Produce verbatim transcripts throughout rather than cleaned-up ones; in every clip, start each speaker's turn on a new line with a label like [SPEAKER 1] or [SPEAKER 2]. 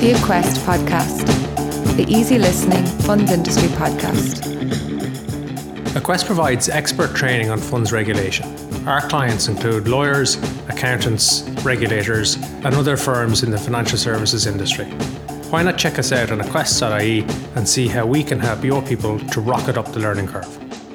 [SPEAKER 1] The Equest Podcast, the easy listening funds industry podcast.
[SPEAKER 2] Equest provides expert training on funds regulation. Our clients include lawyers, accountants, regulators, and other firms in the financial services industry. Why not check us out on equest dot I E and see how we can help your people to rocket up the learning curve.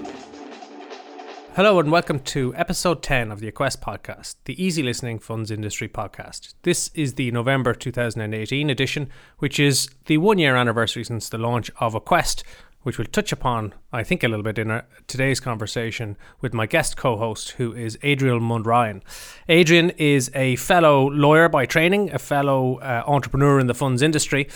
[SPEAKER 2] Hello and welcome to episode ten of the Equest Podcast, the easy listening funds industry podcast. This is the November two thousand eighteen edition, which is the one year anniversary since the launch of Equest, which we'll touch upon, I think, a little bit in our, today's conversation with my guest co-host, who is Adrian Mund-Ryan. Adrian is a fellow lawyer by training, a fellow uh, entrepreneur in the funds industry,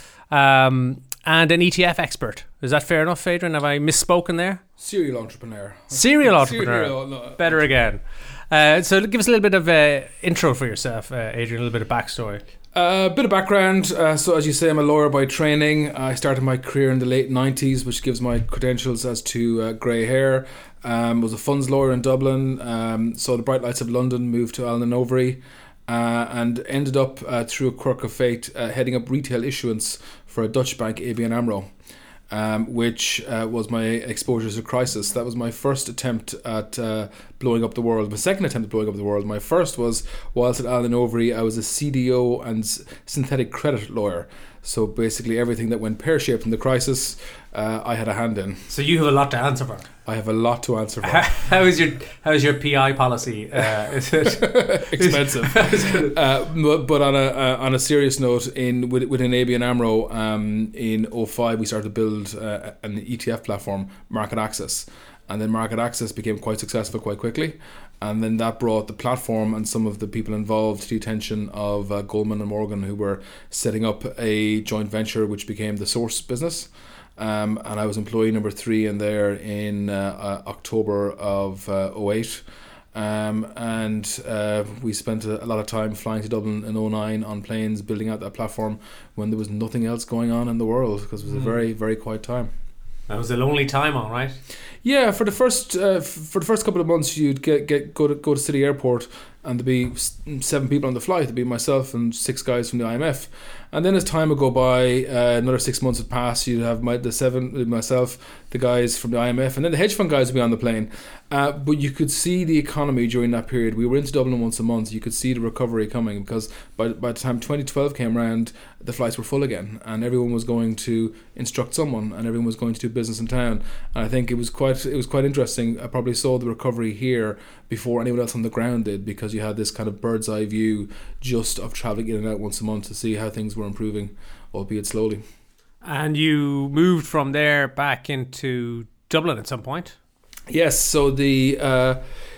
[SPEAKER 2] um, and an E T F expert. Is that fair enough, Adrian? Have I misspoken there?
[SPEAKER 3] Serial entrepreneur.
[SPEAKER 2] Serial entrepreneur.
[SPEAKER 3] Serial, no.
[SPEAKER 2] Better again. Uh, so give us a little bit of an intro for yourself, uh, Adrian, a little bit of backstory.
[SPEAKER 3] A uh, bit of background. Uh, so as you say, I'm a lawyer by training. I started my career in the late nineties, which gives my credentials as to uh, grey hair. Um, was a funds lawyer in Dublin. Um, saw the bright lights of London, moved to Allen and Overy, uh, and ended up, uh, through a quirk of fate, uh, heading up retail issuance for a Dutch bank, A B N AMRO. Um, which uh, was my exposure to crisis. That was my first attempt at uh, blowing up the world. My second attempt at blowing up the world. My first was whilst at Allen Overy. I was a C D O and s- synthetic credit lawyer. So basically everything that went pear-shaped in the crisis, uh, I had a hand in.
[SPEAKER 2] So you have a lot to answer for.
[SPEAKER 3] I have a lot to answer for.
[SPEAKER 2] How is your How is your P I policy? Uh, is it
[SPEAKER 3] expensive? uh, but, but on a uh, on a serious note, in with, within A B N AMRO, um, in oh five we started to build uh, an E T F platform, Market Access, and then Market Access became quite successful quite quickly. And then that brought the platform and some of the people involved to the attention of uh, Goldman and Morgan, who were setting up a joint venture which became the Source business. Um, and I was employee number three in there in uh, uh, October of uh, oh eight. Um, and uh, we spent a, a lot of time flying to Dublin in oh nine on planes, building out that platform when there was nothing else going on in the world, because it was mm. a very, very quiet time.
[SPEAKER 2] That was a lonely time, all right.
[SPEAKER 3] Yeah, for the first uh, f- for the first couple of months, you'd get get go to go to City Airport, and there'd be seven people on the flight. There'd be myself and six guys from the I M F, and then as time would go by, uh, another six months would pass. You'd have my the seven myself, the guys from the I M F, and then the hedge fund guys would be on the plane. Uh, but you could see the economy during that period. We were into Dublin once a month. You could see the recovery coming, because by by the time twenty twelve came around, the flights were full again, and everyone was going to instruct someone, and everyone was going to do business in town. And I think it was quite it was quite interesting. I probably saw the recovery here before anyone else on the ground did, because you had this kind of bird's eye view just of travelling in and out once a month to see how things were improving, albeit slowly.
[SPEAKER 2] And you moved from there back into Dublin at some point?
[SPEAKER 3] Yes, so the uh, uh,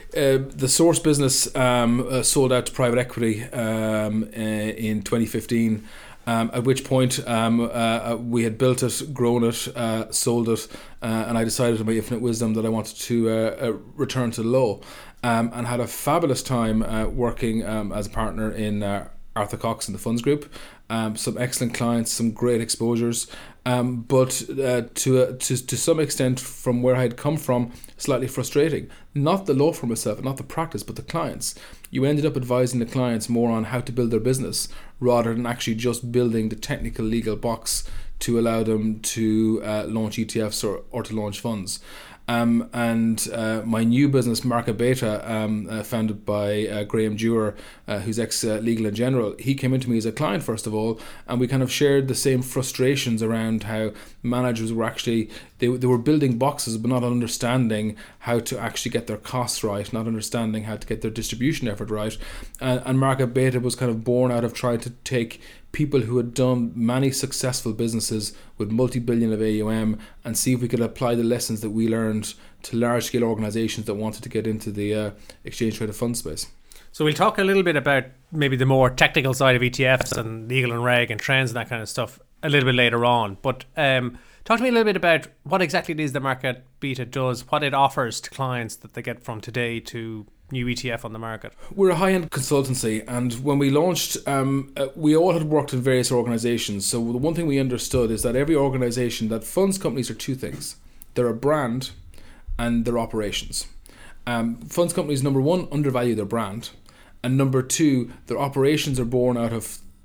[SPEAKER 3] the Source business um, uh, sold out to private equity um, uh, in twenty fifteen. Um, at which point um, uh, we had built it, grown it, uh, sold it, uh, and I decided in my infinite wisdom that I wanted to uh, uh, return to law, um, and had a fabulous time uh, working um, as a partner in uh, Arthur Cox in the funds group. Um, some excellent clients, some great exposures, um, but uh, to, uh, to to some extent, from where I had come from, slightly frustrating. Not the law firm itself, not the practice, but the clients. You ended up advising the clients more on how to build their business rather than actually just building the technical legal box to allow them to uh, launch E T Fs or, or to launch funds. Um, and uh, my new business, Market Beta, um, uh, founded by uh, Graham Dewar, uh, who's ex-legal uh, in general, he came into me as a client first of all, and we kind of shared the same frustrations around how managers were actually, they, they were building boxes but not understanding how to actually get their costs right, not understanding how to get their distribution effort right. Uh, and Market Beta was kind of born out of trying to take people who had done many successful businesses with multi-billion of A U M and see if we could apply the lessons that we learned to large-scale organisations that wanted to get into the uh, exchange-traded fund space.
[SPEAKER 2] So we'll talk a little bit about maybe the more technical side of E T Fs and legal and reg and trends and that kind of stuff a little bit later on. But um, talk to me a little bit about what exactly it is the Market Beta does, what it offers to clients that they get from today to new E T F on the market.
[SPEAKER 3] We're a high-end consultancy, and when we launched, um, uh, we all had worked in various organisations. So the one thing we understood is that every organisation, that funds companies are two things. They're a brand and their operations. Um, funds companies, number one, undervalue their brand, and number two, their operations are born out of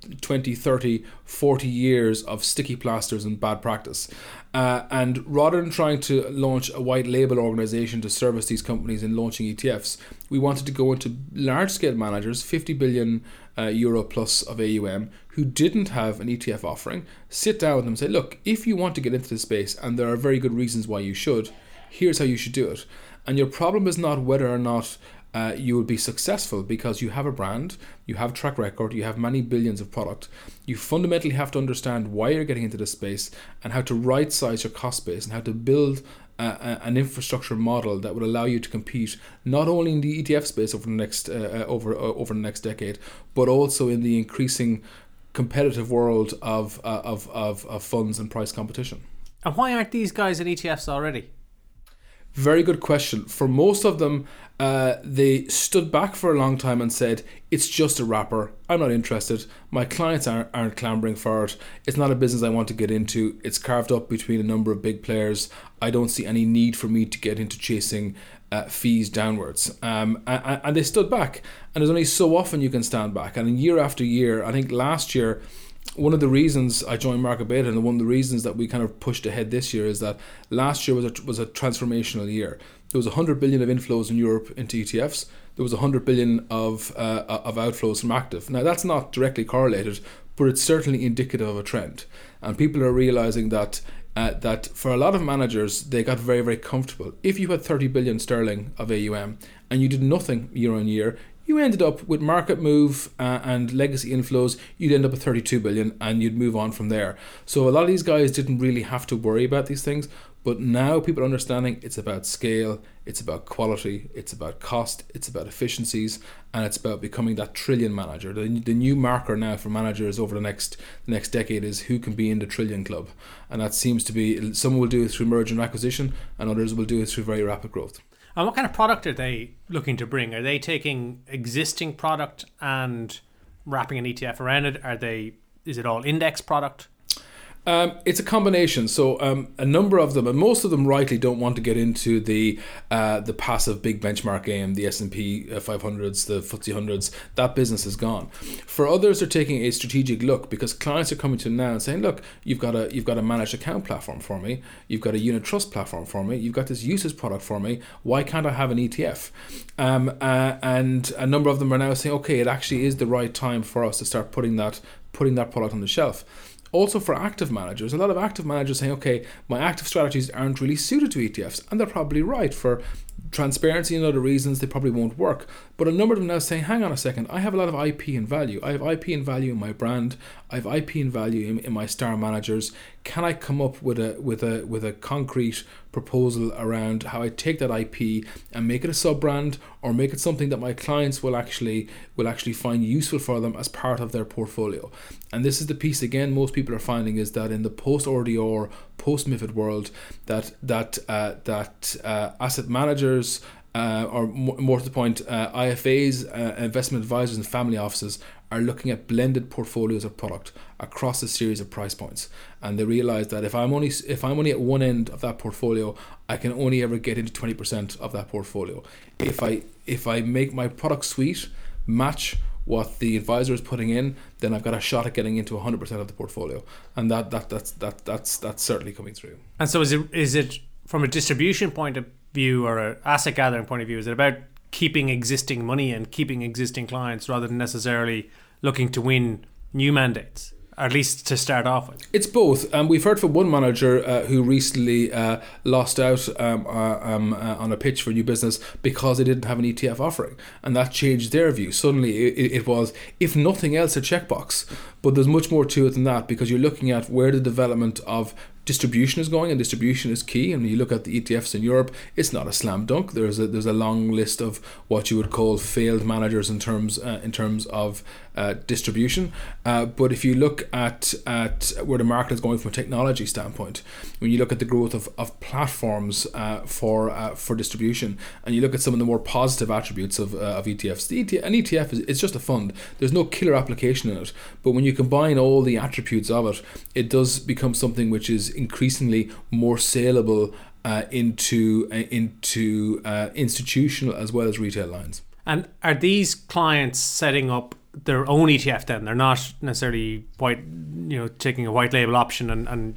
[SPEAKER 3] twenty, thirty, forty years of sticky plasters and bad practice. Uh, and rather than trying to launch a white label organization to service these companies in launching E T Fs, we wanted to go into large scale managers, fifty billion uh, euro plus of A U M, who didn't have an E T F offering, sit down with them and say, look, if you want to get into this space, and there are very good reasons why you should, here's how you should do it. And your problem is not whether or not Uh, you will be successful, because you have a brand, you have track record, you have many billions of product. You fundamentally have to understand why you're getting into this space and how to right size your cost base and how to build a, a, an infrastructure model that would allow you to compete not only in the E T F space over the next uh, over uh, over the next decade, but also in the increasing competitive world of uh, of, of of funds and price competition.
[SPEAKER 2] And why aren't these guys in E T Fs already?
[SPEAKER 3] Very good question. For most of them, uh, they stood back for a long time and said, it's just a wrapper. I'm not interested. My clients aren't, aren't clamoring for it. It's not a business I want to get into. It's carved up between a number of big players. I don't see any need for me to get into chasing uh, fees downwards. Um, and, and they stood back. And there's only so often you can stand back. And year after year, I think last year, one of the reasons I joined Market Beta, and one of the reasons that we kind of pushed ahead this year, is that last year was a, was a transformational year. There was one hundred billion of inflows in Europe into E T Fs. There was one hundred billion of uh, of outflows from active. Now, that's not directly correlated, but it's certainly indicative of a trend. And people are realizing that uh, that for a lot of managers, they got very, very comfortable. If you had thirty billion sterling of A U M and you did nothing year on year, you ended up with market move uh, and legacy inflows, you'd end up at thirty-two billion and you'd move on from there. So a lot of these guys didn't really have to worry about these things, but now people are understanding it's about scale, it's about quality, it's about cost, it's about efficiencies, and it's about becoming that trillion manager. The, the new marker now for managers over the next the next decade is who can be in the trillion club. And that seems to be, some will do it through merger and acquisition, and others will do it through very rapid growth.
[SPEAKER 2] And what kind of product are they looking to bring? Are they taking existing product and wrapping an E T F around it? Are they? Is it all index product?
[SPEAKER 3] Um, it's a combination. So um, a number of them, and most of them rightly, don't want to get into the uh, the passive big benchmark game, the S and P five hundreds, the F T S E one hundreds. That business is gone. For others, they're taking a strategic look, because clients are coming to them now and saying, look, you've got a you've got a managed account platform for me, you've got a unit trust platform for me, you've got this usage product for me, why can't I have an E T F? Um, uh, and a number of them are now saying, okay, it actually is the right time for us to start putting that putting that product on the shelf. Also for active managers, a lot of active managers saying, okay, my active strategies aren't really suited to E T Fs, and they're probably right. For transparency and other reasons, they probably won't work. But a number of them now saying, hang on a second, I have a lot of I P and value. I have I P and value in my brand. I have I P and value in, in my star managers. Can I come up with a with a with a concrete proposal around how I take that I P and make it a sub brand, or make it something that my clients will actually will actually find useful for them as part of their portfolio? And this is the piece again most people are finding, is that in the post-R D R, post-MiFID world, that that uh, that uh, asset managers, uh, or more, more to the point, uh, I F As, uh, investment advisors and family offices are looking at blended portfolios of product across a series of price points, and they realize that if I'm only if I'm only at one end of that portfolio, I can only ever get into twenty percent of that portfolio. If I if I make my product suite match what the advisor is putting in, then I've got a shot at getting into one hundred percent of the portfolio, and that that that's that that's that's certainly coming through.
[SPEAKER 2] And so, is it is it from a distribution point of view or an asset gathering point of view? Is it about keeping existing money and keeping existing clients rather than necessarily looking to win new mandates? Or at least to start off with.
[SPEAKER 3] It's both. Um, we've heard from one manager uh, who recently uh, lost out um, uh, um, uh, on a pitch for new business because they didn't have an E T F offering, and that changed their view. Suddenly it, it was, if nothing else, a checkbox. But there's much more to it than that, because you're looking at where the development of distribution is going, and distribution is key. And when you look at the E T Fs in Europe, it's not a slam dunk. There's a there's a long list of what you would call failed managers in terms uh, in terms of uh, distribution. Uh, but if you look at at where the market is going from a technology standpoint, when you look at the growth of of platforms uh, for uh, for distribution, and you look at some of the more positive attributes of uh, of E T Fs, the E T F, an E T F is it's just a fund. There's no killer application in it, but when you combine all the attributes of it, it does become something which is increasingly more saleable uh, into uh, into uh, institutional as well as retail lines.
[SPEAKER 2] And are these clients setting up their own E T F then. They're not necessarily white, you know, taking a white label option and, and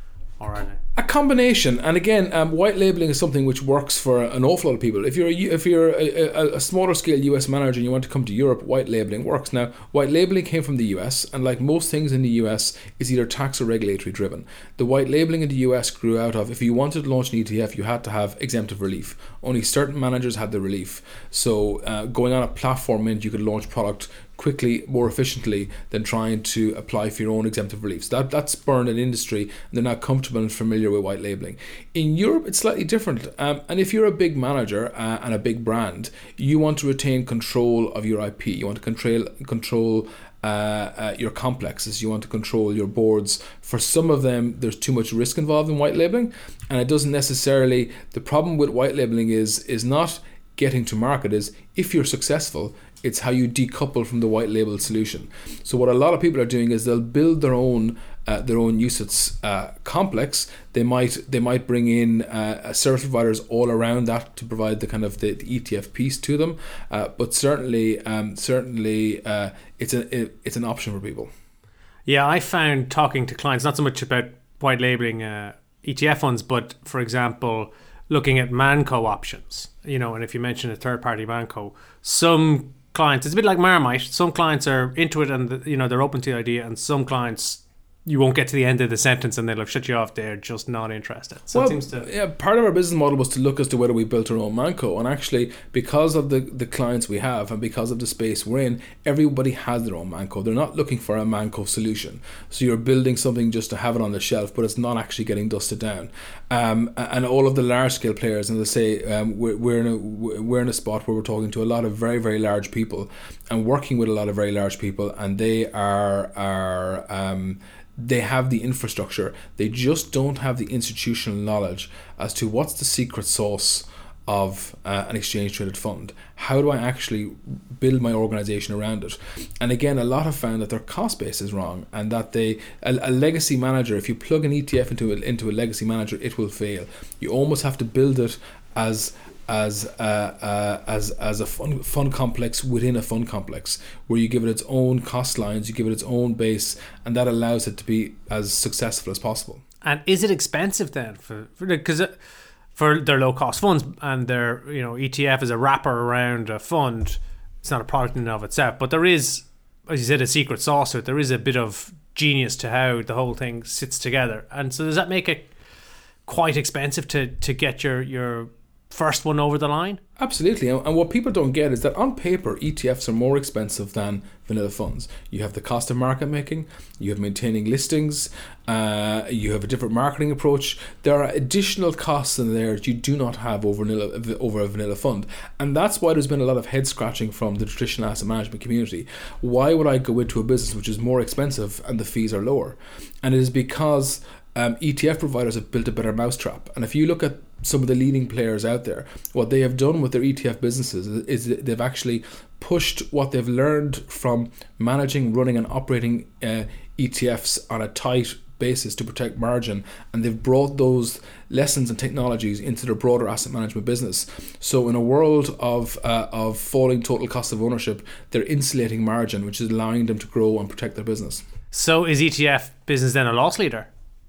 [SPEAKER 2] or are they?
[SPEAKER 3] A combination, and again, um, white labeling is something which works for an awful lot of people. If you're a, if you're a, a, a smaller scale U S manager and you want to come to Europe, white labeling works. Now, white labeling came from the U S, and like most things in the U S, is either tax or regulatory driven. The white labeling in the U S grew out of, if you wanted to launch an E T F, you had to have exemptive relief. Only certain managers had the relief. So uh, going on a platform meant you could launch product quickly, more efficiently than trying to apply for your own exemptive reliefs. That that spurned an industry, and they're now comfortable and familiar with white labeling. In Europe, it's slightly different. Um, and if you're a big manager uh, and a big brand, you want to retain control of your I P. You want to control control uh, uh, your complexes. You want to control your boards. For some of them, there's too much risk involved in white labeling, and it doesn't necessarily. The problem with white labeling is is not getting to market. Is if you're successful, it's how you decouple from the white label solution. So what a lot of people are doing is they'll build their own uh, their own U C I T S uh, complex. They might they might bring in uh, service providers all around that to provide the kind of the, the E T F piece to them. Uh, but certainly um, certainly uh, it's a it, it's an option for people.
[SPEAKER 2] Yeah, I found talking to clients not so much about white labeling uh, E T F funds, but for example, looking at Manco options. You know, and if you mention a third party Manco, some clients, it's a bit like Marmite. Some clients are into it and, you know, they're open to the idea, and some clients, you won't get to the end of the sentence and they'll have shut you off. They're just not interested. So
[SPEAKER 3] well,
[SPEAKER 2] it seems to...
[SPEAKER 3] yeah, part of our business model was to look as to whether we built our own Manco, and actually, because of the, the clients we have and because of the space we're in, everybody has their own Manco. They're not looking for a Manco solution. So you're building something just to have it on the shelf, but it's not actually getting dusted down. Um, and all of the large scale players, and they say um, we're, we're in a we're in a spot where we're talking to a lot of very very large people and working with a lot of very large people, and they are are um, they have the infrastructure. They just don't have the institutional knowledge as to what's the secret sauce of uh, an exchange traded fund. How do I actually build my organization around it? And again, a lot have found that their cost base is wrong, and that they a, a legacy manager, if you plug an E T F into a, into a legacy manager, it will fail. You almost have to build it as as uh, uh, as as a fund, fund complex within a fund complex, where you give it its own cost lines, you give it its own base, and that allows it to be as successful as possible.
[SPEAKER 2] And is it expensive then? For because for their low cost funds and their, you know, E T F is a wrapper around a fund, it's not a product in and of itself, but there is, as you said, a secret sauce to it. There is a bit of genius to how the whole thing sits together. And so does that make it quite expensive to to get your your first one over the line?
[SPEAKER 3] Absolutely. And what people don't get is that on paper, E T Fs are more expensive than vanilla funds. You have the cost of market making, you have maintaining listings, uh, you have a different marketing approach. There are additional costs in there that you do not have over vanilla, over a vanilla fund. And that's why there's been a lot of head scratching from the traditional asset management community. Why would I go into a business which is more expensive and the fees are lower? And it is because um, E T F providers have built a better mousetrap. And if you look at some of the leading players out there, what they have done with their E T F businesses is they've actually pushed what they've learned from managing, running and operating uh, E T Fs on a tight basis to protect margin, and they've brought those lessons and technologies into their broader asset management business. So in a world of uh, of falling total cost of ownership, they're insulating margin, which is allowing them to grow and protect their business.
[SPEAKER 2] So is E T F business then a loss leader?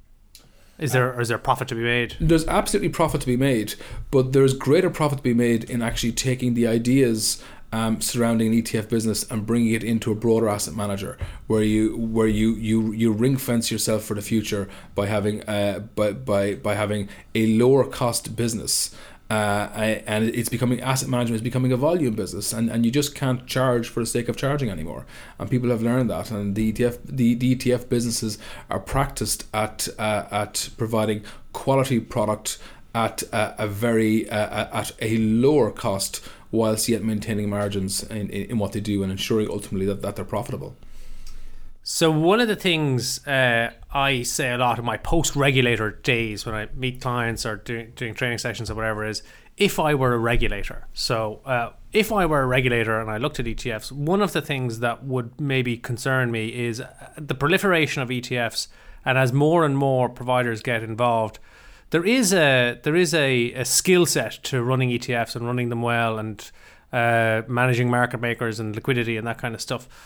[SPEAKER 2] Is there or is there profit to be made?
[SPEAKER 3] There's absolutely profit to be made, but there's greater profit to be made in actually taking the ideas um, surrounding an E T F business and bringing it into a broader asset manager, where you where you you, you ring fence yourself for the future by having uh, by by by having a lower cost business. Uh, and it's becoming, asset management is becoming a volume business, and, and you just can't charge for the sake of charging anymore. And people have learned that, and the E T F the, the E T F businesses are practiced at uh, at providing quality product at uh, a very uh, at a lower cost, whilst yet maintaining margins in, in, in what they do and ensuring ultimately that, that they're profitable.
[SPEAKER 2] So one of the things uh, I say a lot in my post-regulator days when I meet clients or doing, doing training sessions or whatever is, if I were a regulator. So uh, if I were a regulator and I looked at E T Fs, one of the things that would maybe concern me is the proliferation of E T Fs, and as more and more providers get involved, there is a there is a, a skill set to running E T Fs and running them well, and uh, managing market makers and liquidity and that kind of stuff.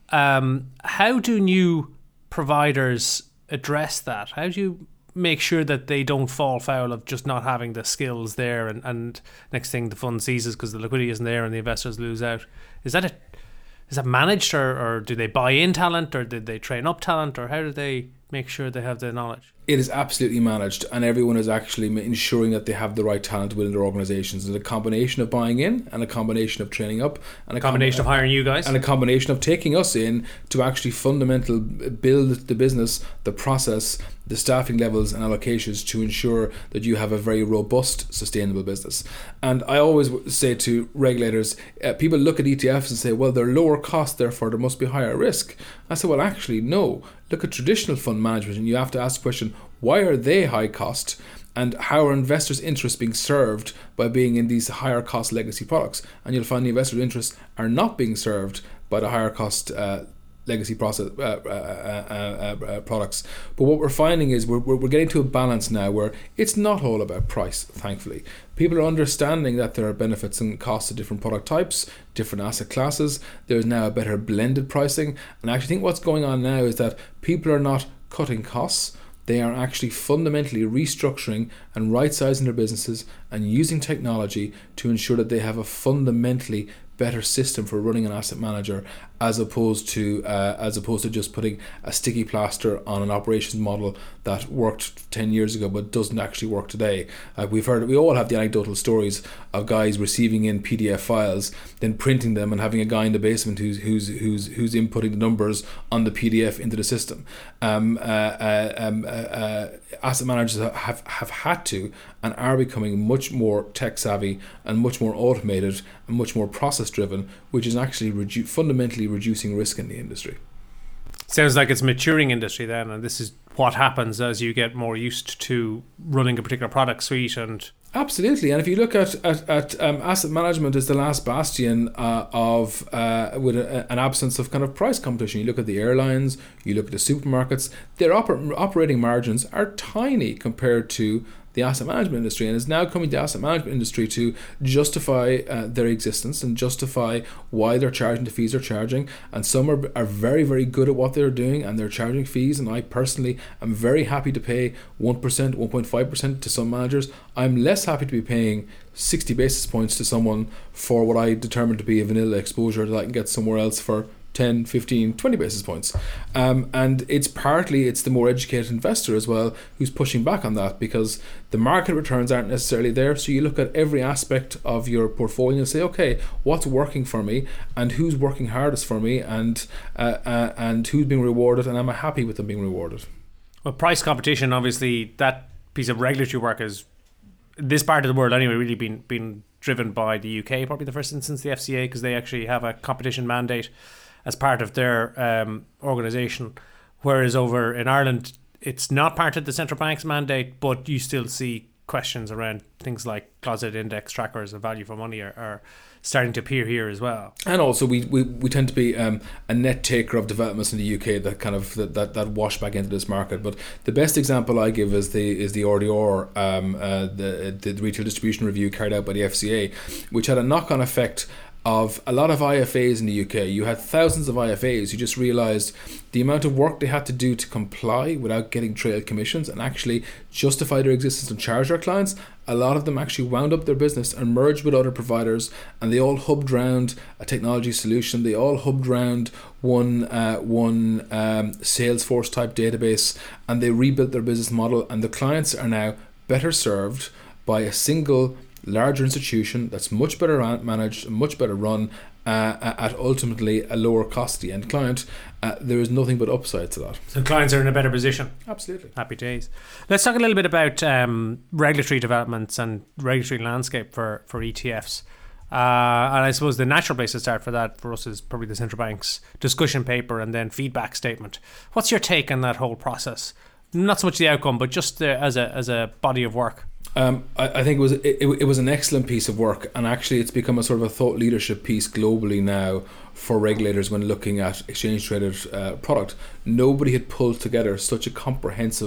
[SPEAKER 2] Um, how do new providers address that? How do you make sure that they don't fall foul of just not having the skills there, and, and next thing the fund seizes because the liquidity isn't there and the investors lose out? Is that a, is that managed, or, or do they buy in talent, or did they train up talent, or how do they make sure they have the knowledge?
[SPEAKER 3] It is absolutely managed, and everyone is actually ensuring that they have the right talent within their organisations. And a combination of buying in, and a combination of training up, and a
[SPEAKER 2] combination com- of hiring you guys,
[SPEAKER 3] and a combination of taking us in to actually fundamental build the business, the process, the staffing levels and allocations to ensure that you have a very robust, sustainable business. And I always say to regulators, uh, people look at E T Fs and say, well, they're lower cost, therefore there must be higher risk. I say, well, actually, no. Look at traditional fund management, and you have to ask the question, why are they high cost? And how are investors' interests being served by being in these higher cost legacy products? And you'll find the investors' interests are not being served by the higher cost uh, legacy process uh, uh, uh, uh, products. But what we're finding is we're, we're getting to a balance now where it's not all about price, thankfully. People are understanding that there are benefits and costs of different product types, different asset classes. There's now a better blended pricing. And I actually think what's going on now is that people are not cutting costs. They are actually fundamentally restructuring and right-sizing their businesses and using technology to ensure that they have a fundamentally better system for running an asset manager, as opposed to uh, as opposed to just putting a sticky plaster on an operations model that worked ten years ago but doesn't actually work today. Uh, we've heard, we all have the anecdotal stories of guys receiving in P D F files, then printing them, and having a guy in the basement who's who's who's who's inputting the numbers on the P D F into the system. Um, uh, uh, um, uh, uh, asset managers have have had to and are becoming much more tech savvy and much more automated and much more process driven, which is actually redu- fundamentally reducing risk in the industry.
[SPEAKER 2] Sounds like it's a maturing industry then, and this is what happens as you get more used to running a particular product suite. And
[SPEAKER 3] absolutely, and if you look at at, at um, asset management is the last bastion uh, of uh, with a, an absence of kind of price competition. You look at the airlines, you look at the supermarkets, their oper- operating margins are tiny compared to the asset management industry, and it's now coming to the asset management industry to justify uh, their existence and justify why they're charging the fees they're charging. And some are, are very, very good at what they're doing, and they're charging fees, and I personally am very happy to pay one percent, one point five percent to some managers. I'm less happy to be paying sixty basis points to someone for what I determine to be a vanilla exposure that I can get somewhere else for ten, fifteen, twenty basis points. Um, and it's partly, it's the more educated investor as well who's pushing back on that, because the market returns aren't necessarily there. So you look at every aspect of your portfolio and say, okay, what's working for me, and who's working hardest for me, and uh, uh, and who's being rewarded, and am I happy with them being rewarded?
[SPEAKER 2] Well, price competition, obviously, that piece of regulatory work is, this part of the world anyway, really been, been driven by the U K, probably the first instance, the F C A, because they actually have a competition mandate as part of their um, organisation, whereas over in Ireland it's not part of the central bank's mandate, but you still see questions around things like closet index trackers and value for money are, are starting to appear here as well. And
[SPEAKER 3] also we, we, we tend to be um, a net taker of developments in the U K that kind of that, that, that wash back into this market. But the best example I give is the is the R D R, um, uh, the, the retail distribution review carried out by the F C A, which had a knock-on effect of a lot of I F As in the U K. You had thousands of I F As who just realised the amount of work they had to do to comply without getting trail commissions and actually justify their existence and charge their clients. A lot of them actually wound up their business and merged with other providers, and they all hubbed around a technology solution. They all hubbed around one uh, one um, Salesforce type database, and they rebuilt their business model, and the clients are now better served by a single larger institution that's much better managed, much better run, uh, at ultimately a lower cost to the end client. Uh, there is nothing but upside to that.
[SPEAKER 2] So clients are in a better position.
[SPEAKER 3] Absolutely.
[SPEAKER 2] Happy days. Let's talk a little bit about um, regulatory developments and regulatory landscape for, for E T Fs. Uh, and I suppose the natural place to start for that for us is probably the central bank's discussion paper and then feedback statement. What's your take on that whole process? Not so much the outcome, but just the, as a as a body of work.
[SPEAKER 3] Um, I, I think it was it, it was an excellent piece of work, and actually it's become a sort of a thought leadership piece globally now for regulators when looking at exchange traded uh, product. Nobody had pulled together such a comprehensive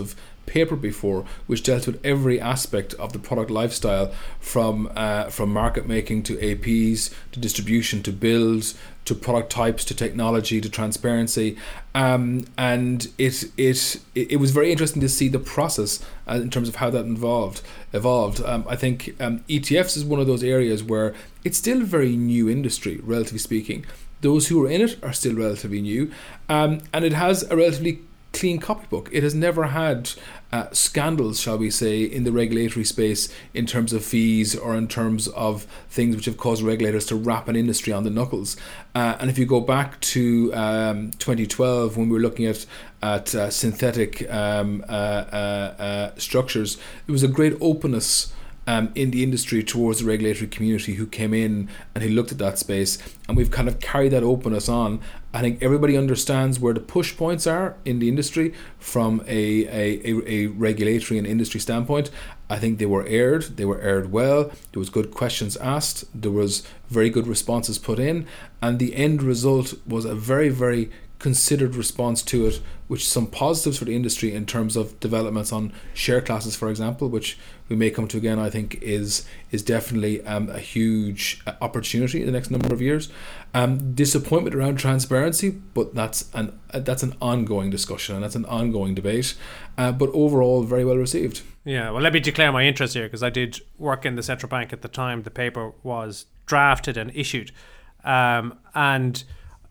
[SPEAKER 3] paper before, which dealt with every aspect of the product lifestyle, from uh, from market making to A Ps to distribution to builds to product types to technology to transparency, um, and it it it was very interesting to see the process uh, in terms of how that involved evolved. Um, I think um, E T Fs is one of those areas where it's still a very new industry, relatively speaking. Those who are in it are still relatively new, um, and it has a relatively clean copybook. It has never had uh, scandals, shall we say, in the regulatory space in terms of fees or in terms of things which have caused regulators to wrap an industry on the knuckles. Uh, and if you go back to um, twenty twelve, when we were looking at at uh, synthetic um, uh, uh, uh, structures, there was a great openness Um, in the industry towards the regulatory community who came in and who looked at that space, and we've kind of carried that openness on. I think everybody understands where the push points are in the industry from a, a, a, a regulatory and industry standpoint. I think they were aired, they were aired well, there was good questions asked, there was very good responses put in, and the end result was a very, very considered response to it, which some positives for the industry in terms of developments on share classes, for example, which we may come to again, I think is is definitely um, a huge opportunity in the next number of years. Um, disappointment around transparency, but that's an uh, that's an ongoing discussion and that's an ongoing debate, uh, but overall very well received.
[SPEAKER 2] Yeah, well, let me declare my interest here, because I did work in the central bank at the time the paper was drafted and issued, um, and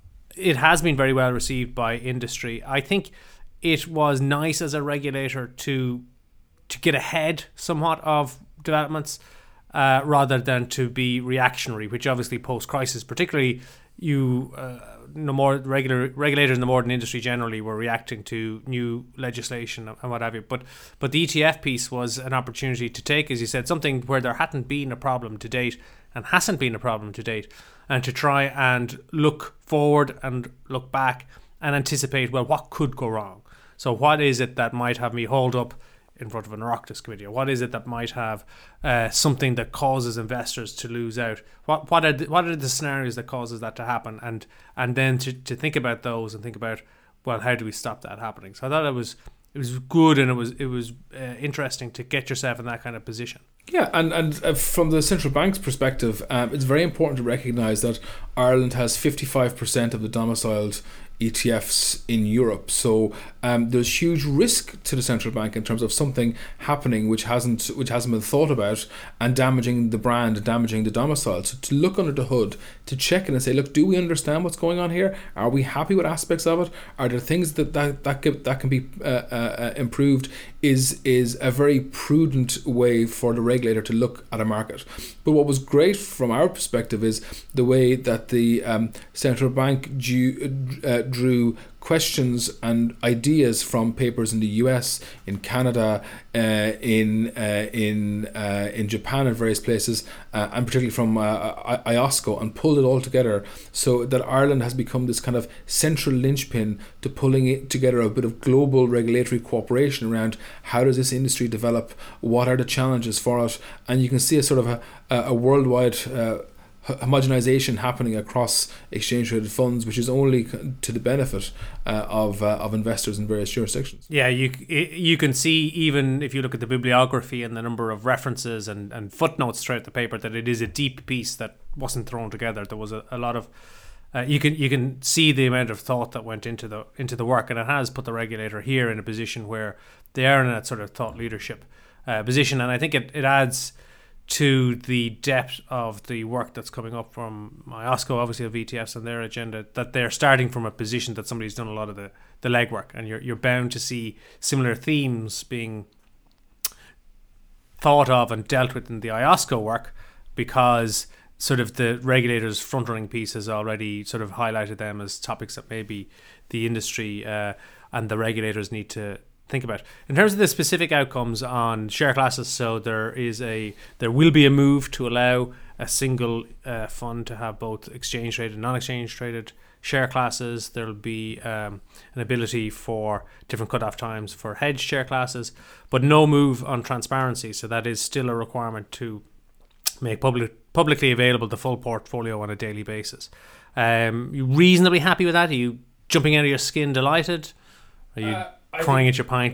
[SPEAKER 2] it has been very well received by industry. I think it was nice as a regulator to to get ahead somewhat of developments uh, rather than to be reactionary, which obviously post-crisis, particularly you, uh, no more regular regulators in the modern industry generally were reacting to new legislation and what have you. But but the E T F piece was an opportunity to take, as you said, something where there hadn't been a problem to date and hasn't been a problem to date, and to try and look forward and look back and anticipate, well, what could go wrong? So what is it that might have me hold up in front of an Oireachtas committee? Or what is it that might have uh, something that causes investors to lose out? What what are the, what are the scenarios that causes that to happen? And and then to, to think about those and think about, well, how do we stop that happening? So I thought it was it was good, and it was it was uh, interesting to get yourself in that kind of position.
[SPEAKER 3] Yeah, and, and uh, from the central bank's perspective, um, it's very important to recognise that Ireland has fifty-five percent of the domiciled E T Fs in Europe. So um, there's huge risk to the central bank in terms of something happening which hasn't which hasn't been thought about and damaging the brand and damaging the domicile. So to look under the hood, to check it and say, look, do we understand what's going on here? Are we happy with aspects of it? Are there things that that that can, that can be uh, uh, improved? Is is a very prudent way for the regulator to look at a market. But what was great from our perspective is the way that the um, central bank drew, uh, drew questions and ideas from papers in the U S, in Canada, uh, in uh, in uh, in Japan, and various places, uh, and particularly from uh, I O S C O, and pulled it all together so that Ireland has become this kind of central linchpin to pulling it together a bit of global regulatory cooperation around how does this industry develop, what are the challenges for it, and you can see a sort of a, a worldwide uh, homogenization happening across exchange traded funds, which is only to the benefit uh, of uh, of investors in various jurisdictions.
[SPEAKER 2] Yeah, you you can see, even if you look at the bibliography and the number of references and, and footnotes throughout the paper, that it is a deep piece that wasn't thrown together. There was a, a lot of uh, you can you can see the amount of thought that went into the into the work, and it has put the regulator here in a position where they are in that sort of thought leadership uh, position, and I think it, it adds to the depth of the work that's coming up from I O S C O, obviously of E T Fs and their agenda, that they're starting from a position that somebody's done a lot of the, the legwork, and you're you're bound to see similar themes being thought of and dealt with in the I O S C O work, because sort of the regulators' front-running piece has already sort of highlighted them as topics that maybe the industry uh, and the regulators need to think about. In terms of the specific outcomes on share classes, so there is a there will be a move to allow a single uh, fund to have both exchange traded and non-exchange traded share classes. There'll be um, an ability for different cutoff times for hedged share classes, but no move on transparency. So that is still a requirement to make public publicly available the full portfolio on a daily basis. Um, you reasonably happy with that? Are you jumping out of your skin delighted? Are you uh, crying at your pint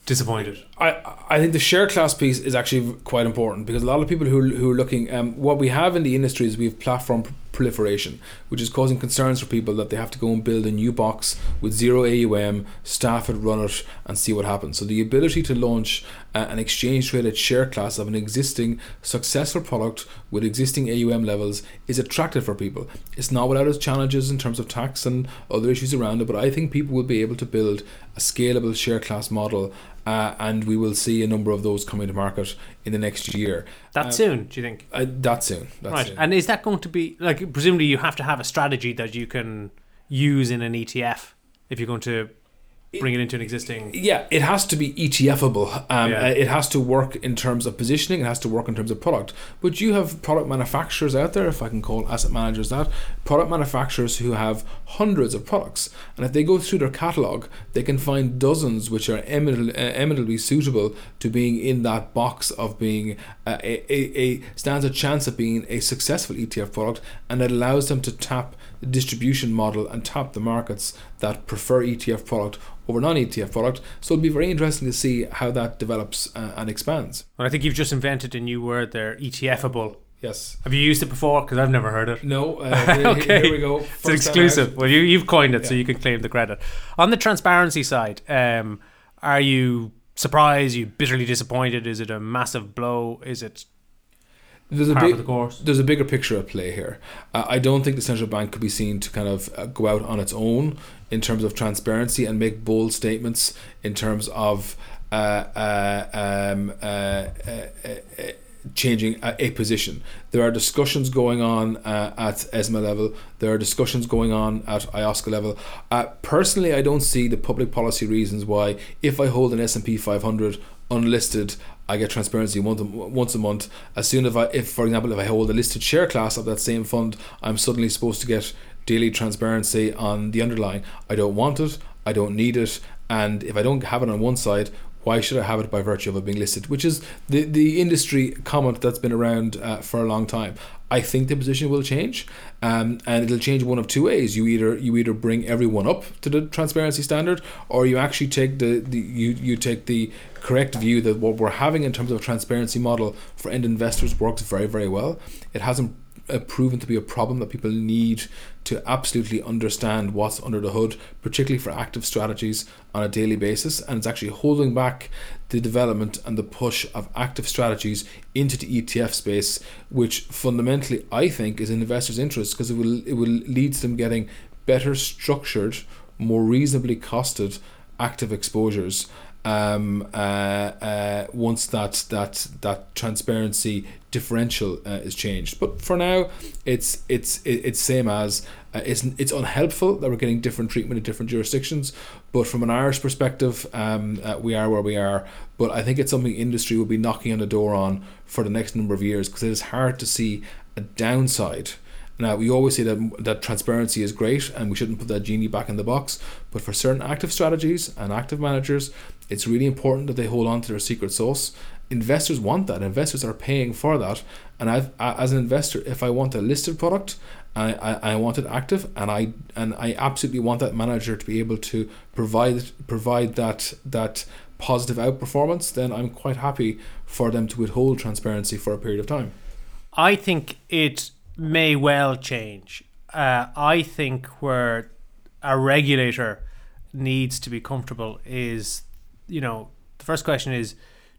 [SPEAKER 2] disappointed?
[SPEAKER 3] I, I think the share class piece is actually quite important, because a lot of people who, who are looking, um, what we have in the industry is we have platform proliferation, which is causing concerns for people that they have to go and build a new box with zero A U M, staff it, run it, and see what happens. So the ability to launch uh, an exchange traded share class of an existing successful product with existing A U M levels is attractive for people. It's not without its challenges in terms of tax and other issues around it, but I think people will be able to build a scalable share class model, uh, and we will see a number of those coming to market in the next year.
[SPEAKER 2] That
[SPEAKER 3] uh,
[SPEAKER 2] soon, do you think?
[SPEAKER 3] Uh, that soon. That
[SPEAKER 2] right.
[SPEAKER 3] soon.
[SPEAKER 2] And is that going to be, like, presumably you have to have a strategy that you can use in an E T F if you're going to bring it into an existing...
[SPEAKER 3] Yeah, it has to be ETFable. Um,
[SPEAKER 2] Yeah.
[SPEAKER 3] It has to work in terms of positioning. It has to work in terms of product. But you have product manufacturers out there, if I can call asset managers that, product manufacturers who have hundreds of products. And if they go through their catalogue, they can find dozens which are eminently, uh, eminently suitable to being in that box of being uh, a, a, a stands a chance of being a successful E T F product, and it allows them to tap the distribution model and tap the markets that prefer E T F product over non-E T F product. So it'll be very interesting to see how that develops uh, and expands.
[SPEAKER 2] Well, I think you've just invented a new word there, ETFable.
[SPEAKER 3] Yes.
[SPEAKER 2] Have you used it before? Because I've never heard it.
[SPEAKER 3] No. Uh, here,
[SPEAKER 2] Okay.
[SPEAKER 3] here we go.
[SPEAKER 2] It's
[SPEAKER 3] First
[SPEAKER 2] an exclusive.
[SPEAKER 3] time out.
[SPEAKER 2] Well, you, you've coined it, so
[SPEAKER 3] Yeah.
[SPEAKER 2] you can claim the credit. On the transparency side, um, are you surprised? Are you bitterly disappointed? Is it a massive blow? Is it
[SPEAKER 3] There's a
[SPEAKER 2] part
[SPEAKER 3] big,
[SPEAKER 2] of the course?
[SPEAKER 3] There's a bigger picture at play here. Uh, I don't think the central bank could be seen to kind of uh, go out on its own in terms of transparency and make bold statements in terms of uh, uh, um, uh, uh, uh, changing a, a position. There are discussions going on uh, at ESMA level. There are discussions going on at I O S C A level. Uh, personally, I don't see the public policy reasons why, if I hold an S and P five hundred unlisted, I get transparency once a, once a month. As soon as I, if for example, if I hold a listed share class of that same fund, I'm suddenly supposed to get daily transparency on the underlying. I don't want it. I don't need it. And if I don't have it on one side, why should I have it by virtue of it being listed? Which is the, the industry comment that's been around uh, for a long time. I think the position will change, um, and it'll change one of two ways. You either you either bring everyone up to the transparency standard, or you actually take the, the you, you take the correct view that what we're having in terms of a transparency model for end investors works very, very well. It hasn't uh, proven to be a problem that people need to absolutely understand what's under the hood, particularly for active strategies on a daily basis, and it's actually holding back the development and the push of active strategies into the E T F space, which fundamentally I think is in investors' interest, because it will it will lead to them getting better structured, more reasonably costed active exposures um, uh, uh, once that that that transparency differential uh, is changed. But for now, it's it's it's same as uh, it's it's unhelpful that we're getting different treatment in different jurisdictions. But from an Irish perspective, um, uh, we are where we are. But I think it's something industry will be knocking on the door on for the next number of years, because it is hard to see a downside. Now, we always say that that transparency is great and we shouldn't put that genie back in the box, but for certain active strategies and active managers, it's really important that they hold on to their secret sauce. Investors want that. Investors are paying for that. And I've, as an investor, if I want a listed product, I, I, I want it active, and I and I absolutely want that manager to be able to provide provide that that positive outperformance, then I'm quite happy for them to withhold transparency for a period of time.
[SPEAKER 2] I think it may well change. Uh, I think where a regulator needs to be comfortable is, you know, the first question is,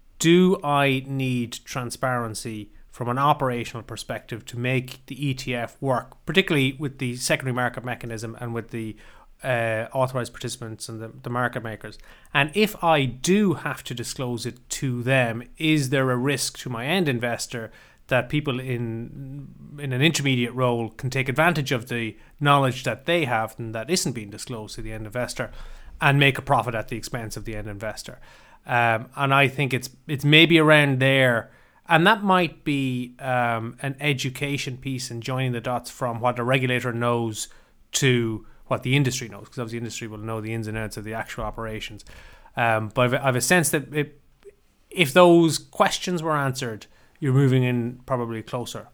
[SPEAKER 2] do I need transparency from an operational perspective to make the E T F work, particularly with the secondary market mechanism and with the uh, authorized participants and the, the market makers? And if I do have to disclose it to them, is there a risk to my end investor that people in in an intermediate role can take advantage of the knowledge that they have and that isn't being disclosed to the end investor and make a profit at the expense of the end investor? Um, and I think it's it's maybe around there, and that might be um, an education piece in joining the dots from what the regulator knows to what the industry knows, because obviously the industry will know the ins and outs of the actual operations. Um, but I've, I've a sense that it, if those questions were answered, you're moving in probably closer.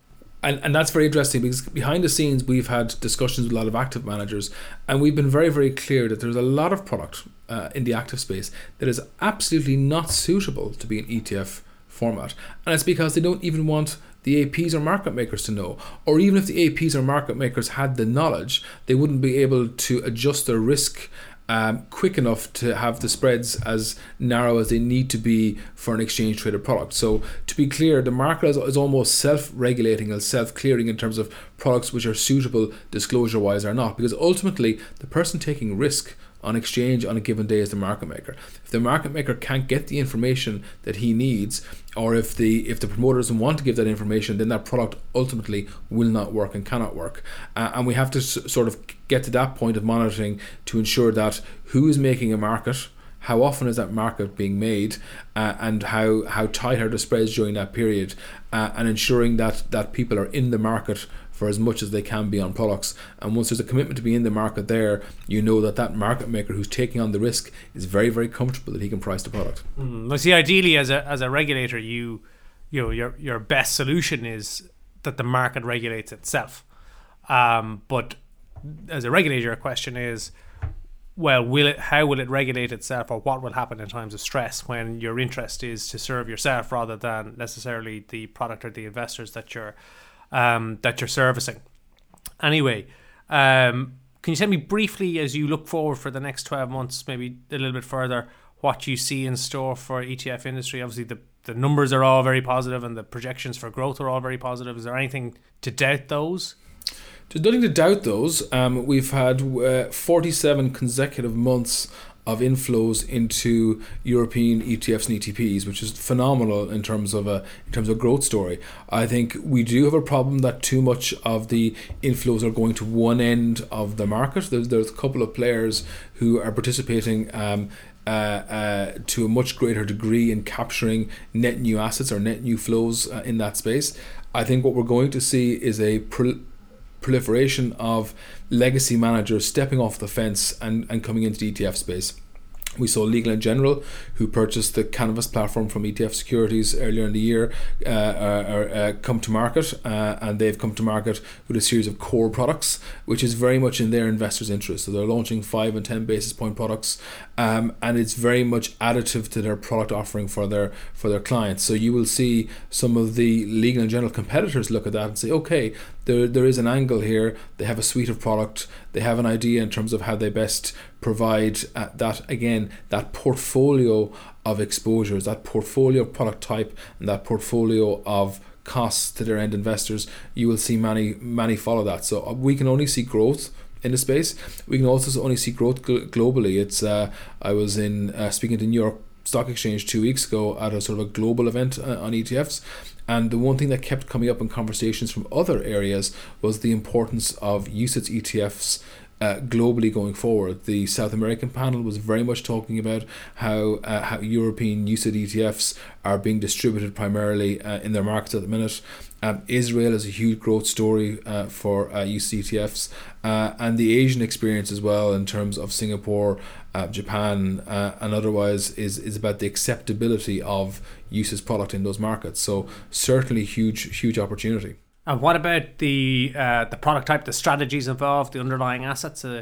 [SPEAKER 3] And, and that's very interesting because behind the scenes we've had discussions with a lot of active managers, and we've been very, very clear that there's a lot of product uh, in the active space that is absolutely not suitable to be an E T F format. And it's because they don't even want the A Ps or market makers to know. Or even if the A Ps or market makers had the knowledge, they wouldn't be able to adjust their risk Um, quick enough to have the spreads as narrow as they need to be for an exchange traded product. So to be clear, the market is, is almost self-regulating and self-clearing in terms of products which are suitable disclosure wise or not, because ultimately the person taking risk on exchange on a given day is the market maker. If the market maker can't get the information that he needs, or if the if the promoter doesn't want to give that information, then that product ultimately will not work and cannot work. Uh, and we have to s- sort of get to that point of monitoring to ensure that who is making a market, how often is that market being made, uh, and how, how tight are the spreads during that period, uh, and ensuring that, that people are in the market for as much as they can be on products. And once there's a commitment to be in the market there, you know that that market maker who's taking on the risk is very, very comfortable that he can price the product.
[SPEAKER 2] Mm. Well, see, ideally as a as a regulator, you you know your your best solution is that the market regulates itself. Um, but as a regulator, a question is, well, will it? How will it regulate itself, or what will happen in times of stress when your interest is to serve yourself rather than necessarily the product or the investors that you're um, that you're servicing? Anyway, um, can you tell me briefly, as you look forward for the next twelve months, maybe a little bit further, what you see in store for E T F industry? Obviously, the the numbers are all very positive, and the projections for growth are all very positive. Is there anything to doubt those?
[SPEAKER 3] There's nothing to doubt those. Um, we've had uh, forty-seven consecutive months of inflows into European E T Fs and E T Ps, which is phenomenal in terms of a in terms of growth story. I think we do have a problem that too much of the inflows are going to one end of the market. There's, there's a couple of players who are participating um, uh, uh, to a much greater degree in capturing net new assets or net new flows uh, in that space. I think what we're going to see is a pro- proliferation of legacy managers stepping off the fence and, and coming into the E T F space. We saw Legal and General, who purchased the Canvas platform from E T F Securities earlier in the year, uh, uh, uh, come to market, uh, and they've come to market with a series of core products, which is very much in their investors' interest. So they're launching five and ten basis point products, um, and it's very much additive to their product offering for their for their clients. So you will see some of the Legal and General competitors look at that and say, okay, there there is an angle here. They have a suite of product. They have an idea in terms of how they best provide uh, that, again, that portfolio of exposures, that portfolio of product type, and that portfolio of costs to their end investors. You will see many, many follow that. So we can only see growth in the space. We can also only see growth gl- globally. It's uh, I was in uh, speaking to New York Stock Exchange two weeks ago at a sort of a global event uh, on E T Fs. And the one thing that kept coming up in conversations from other areas was the importance of U C I T S E T Fs uh, globally going forward. The South American panel was very much talking about how uh, how European U C I T S E T Fs are being distributed primarily uh, in their markets at the minute. Um, Israel is a huge growth story uh, for uh, U C I T S E T Fs, uh, and the Asian experience as well in terms of Singapore, uh, Japan, uh, and otherwise is, is about the acceptability of U C I T S product in those markets. So certainly huge, huge opportunity.
[SPEAKER 2] And what about the uh, the product type, the strategies involved, the underlying assets? Uh...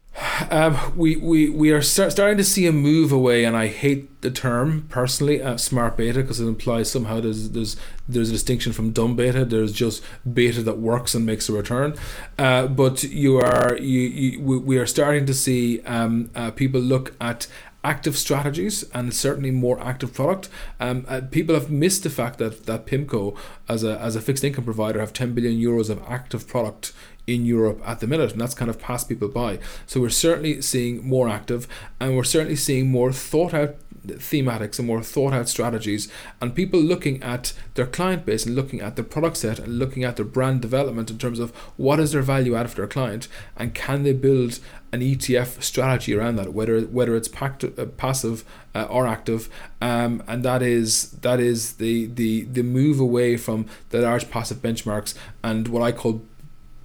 [SPEAKER 3] Um, we, we, we are start, starting to see a move away, and I hate the term personally, uh, smart beta, because it implies somehow there's there's there's a distinction from dumb beta. There's just beta that works and makes a return. Uh, but you are you, you we, we are starting to see um, uh, people look at active strategies and certainly more active product. Um, uh, people have missed the fact that that PIMCO as a as a fixed income provider have ten billion euros of active product in Europe at the minute, and that's kind of passed people by. So we're certainly seeing more active, and we're certainly seeing more thought out thematics and more thought out strategies, and people looking at their client base and looking at their product set and looking at their brand development in terms of what is their value add for their client, and can they build an E T F strategy around that, whether whether it's pact- uh, passive uh, or active, um, and that is that is the, the the move away from the large passive benchmarks and what I call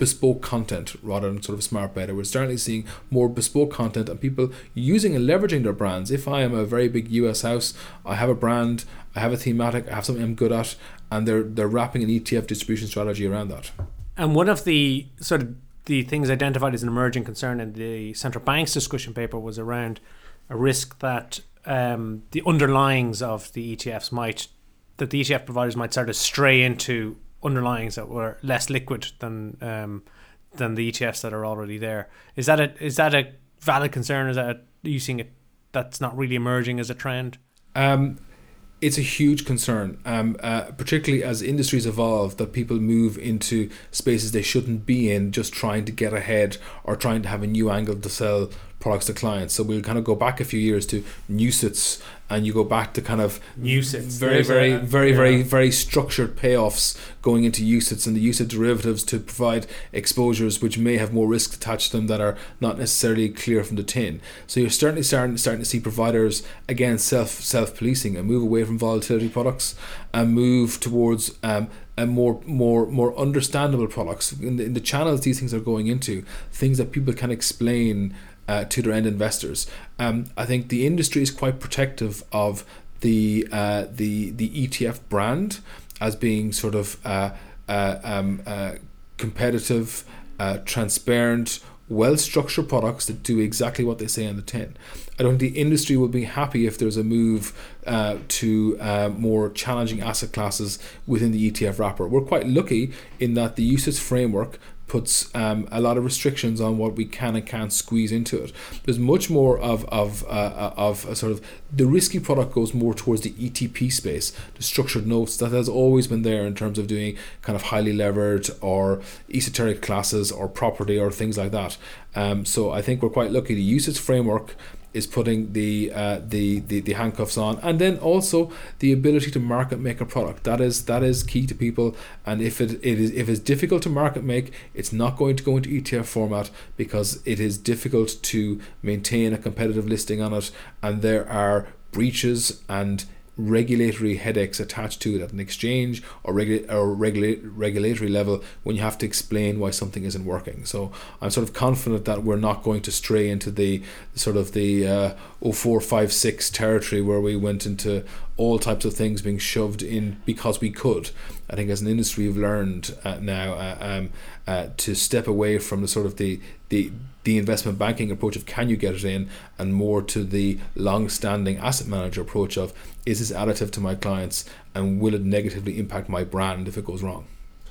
[SPEAKER 3] bespoke content rather than sort of smart beta. We're starting seeing more bespoke content and people using and leveraging their brands. If I am a very big U S house, I have a brand, I have a thematic, I have something I'm good at, and they're they're wrapping an E T F distribution strategy around that.
[SPEAKER 2] And one of the sort of the things identified as an emerging concern in the central bank's discussion paper was around a risk that um, the underlyings of the E T Fs might, that the E T F providers might sort of stray into underlyings that were less liquid than um, than the E T Fs that are already there. Is that a is that a valid concern? Is that a, are you seeing it that's not really emerging as a trend?
[SPEAKER 3] Um, it's a huge concern, um, uh, particularly as industries evolve, that people move into spaces they shouldn't be in, just trying to get ahead or trying to have a new angle to sell products to clients. So we'll kind of go back a few years to N U C I Ts, and you go back to kind of
[SPEAKER 2] N U C I Ts.
[SPEAKER 3] very, very,
[SPEAKER 2] a,
[SPEAKER 3] very,
[SPEAKER 2] yeah.
[SPEAKER 3] very, very structured payoffs going into U C I Ts and the use of derivatives to provide exposures which may have more risk attached to them that are not necessarily clear from the tin. So you're certainly starting starting to see providers again self self policing and move away from volatility products and move towards um, and more more more understandable products in the, in the channels these things are going into, things that people can explain uh, to their end investors. Um, I think the industry is quite protective of the uh, the the E T F brand as being sort of uh, uh, um, uh, competitive, uh, transparent, well-structured products that do exactly what they say on the tin. I don't think the industry will be happy if there's a move uh, to uh, more challenging asset classes within the E T F wrapper. We're quite lucky in that the U C I T S framework puts um, a lot of restrictions on what we can and can't squeeze into it. There's much more of of uh, of a sort of the risky product goes more towards the E T P space, the structured notes that has always been there in terms of doing kind of highly levered or esoteric classes or property or things like that. Um, so I think we're quite lucky. The U C I T S framework is putting the, uh, the the the handcuffs on, and then also the ability to market make a product. That is that is key to people. And if it, it is if it's difficult to market make, it's not going to go into E T F format because it is difficult to maintain a competitive listing on it, and there are breaches and regulatory headaches attached to it at an exchange or, regu- or regula- regulatory level when you have to explain why something isn't working. So I'm sort of confident that we're not going to stray into the sort of the uh, oh four five six territory where we went into all types of things being shoved in because we could. I think as an industry we've learned uh, now uh, um, uh, to step away from the sort of the the the investment banking approach of can you get it in, and more to the long-standing asset manager approach of is this additive to my clients and will it negatively impact my brand if it goes wrong.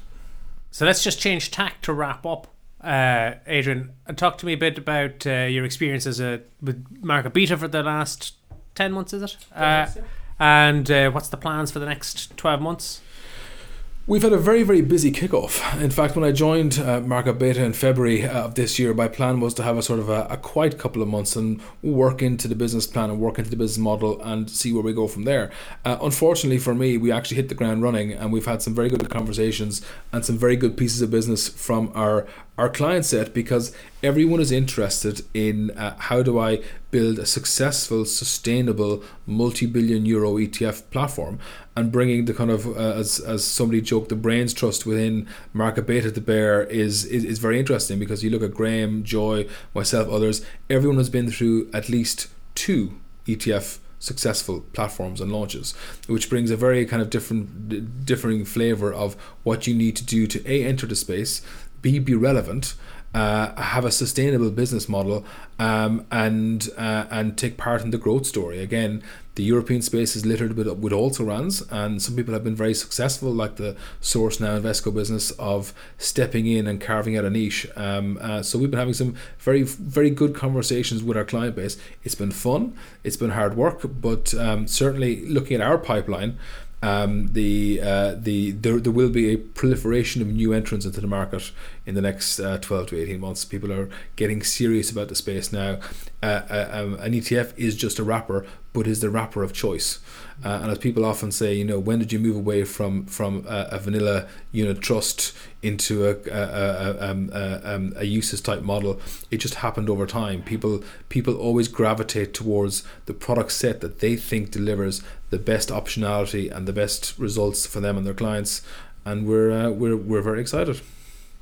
[SPEAKER 2] So let's just change tack to wrap up. Uh, Adrian, talk to me a bit about uh, your experience as a with market beta for the last ten months, is it? Uh, and uh, what's the plans for the next twelve months?
[SPEAKER 3] We've had a very, very busy kickoff. In fact, when I joined uh, Market Beta in February of this year, my plan was to have a sort of a, a quiet couple of months and work into the business plan and work into the business model and see where we go from there. Uh, unfortunately for me, we actually hit the ground running, and we've had some very good conversations and some very good pieces of business from our our client set, because everyone is interested in uh, how do I build a successful, sustainable, multi-billion euro E T F platform, and bringing the kind of, uh, as as somebody joked, the brains trust within Market Beta to bear is, is, is very interesting, because you look at Graham, Joy, myself, others, everyone has been through at least two E T F successful platforms and launches, which brings a very kind of different, differing flavour of what you need to do to A, enter the space, B, be relevant, uh, have a sustainable business model, um, and uh, and take part in the growth story. Again, the European space is littered with, with also-rans, and some people have been very successful, like the Source Now Invesco business, of stepping in and carving out a niche. Um, uh, so we've been having some very, very good conversations with our client base. It's been fun, it's been hard work, but um, certainly looking at our pipeline, Um, the uh, the there, there will be a proliferation of new entrants into the market in the next uh, twelve to eighteen months. People are getting serious about the space now. Uh, uh, um, an E T F is just a wrapper, but is the wrapper of choice. Uh, and as people often say, you know, when did you move away from from a, a vanilla unit trust into a a, a, um, a, um, a U C I T S type model? It just happened over time. People people always gravitate towards the product set that they think delivers the best optionality and the best results for them and their clients, and we're uh, we're we're very excited.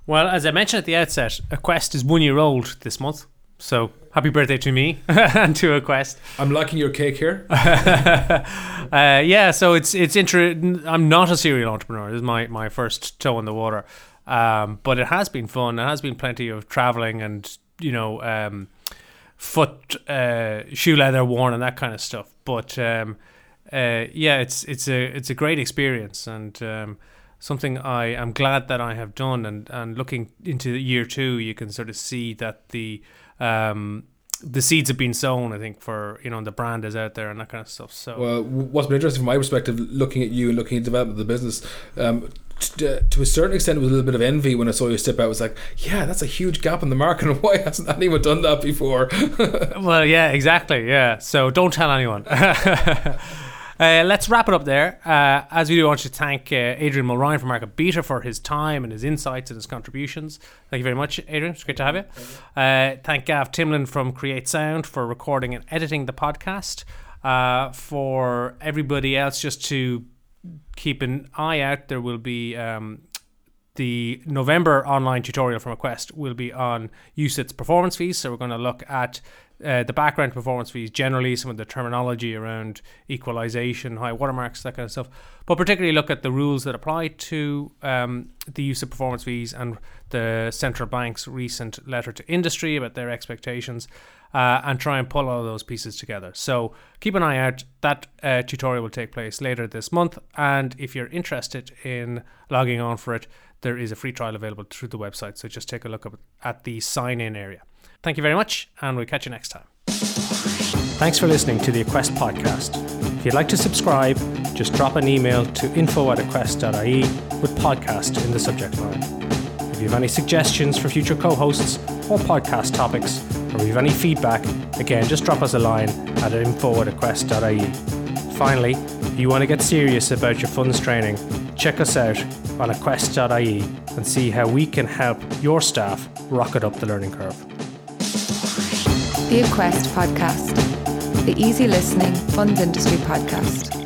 [SPEAKER 2] Well, as I mentioned at the outset, Equest is one year old this month. So happy birthday to me and to Equest.
[SPEAKER 3] I'm liking your cake here.
[SPEAKER 2] uh, yeah, so it's it's inter- I'm not a serial entrepreneur. This is my, my first toe in the water. Um, but it has been fun. It has been plenty of traveling and, you know, um, foot uh, shoe leather worn and that kind of stuff. But um, uh, yeah, it's it's a it's a great experience and um, something I am glad that I have done. And, and looking into year two, you can sort of see that the um, the seeds have been sown. I think for you know the brand is out there and that kind of stuff. So
[SPEAKER 3] well, what's been interesting from my perspective, looking at you and looking at the development of the business. Um, To, to a certain extent, it was a little bit of envy when I saw you step out. It was like, yeah, that's a huge gap in the market, and why hasn't anyone done that before?
[SPEAKER 2] Well, yeah, exactly, yeah. So don't tell anyone. uh, let's wrap it up there. Uh, as we do, I want to thank uh, Adrian Mulryan from Market Beta for his time and his insights and his contributions. Thank you very much, Adrian. It's great to have you. Uh, thank Gav Timlin from Create Sound for recording and editing the podcast. Uh, for everybody else, just to keep an eye out, there will be um, the November online tutorial from Equest will be on U C I T S performance fees. So we're going to look at uh, the background performance fees generally, some of the terminology around equalization, high watermarks, that kind of stuff. But particularly look at the rules that apply to um, the use of performance fees and the central bank's recent letter to industry about their expectations. Uh, and try and pull all those pieces together. So keep an eye out. That uh, tutorial will take place later this month. And if you're interested in logging on for it, there is a free trial available through the website. So just take a look at the sign-in area. Thank you very much, and we'll catch you next time. Thanks for listening to the Equest podcast. If you'd like to subscribe, just drop an email to info at equest dot I E with podcast in the subject line. If you have any suggestions for future co-hosts or podcast topics, or if you have any feedback, again, just drop us a line at info at equest dot I E. Finally, if you want to get serious about your funds training, check us out on equest dot I E and see how we can help your staff rocket up the learning curve.
[SPEAKER 1] The Equest Podcast, the easy listening funds industry podcast.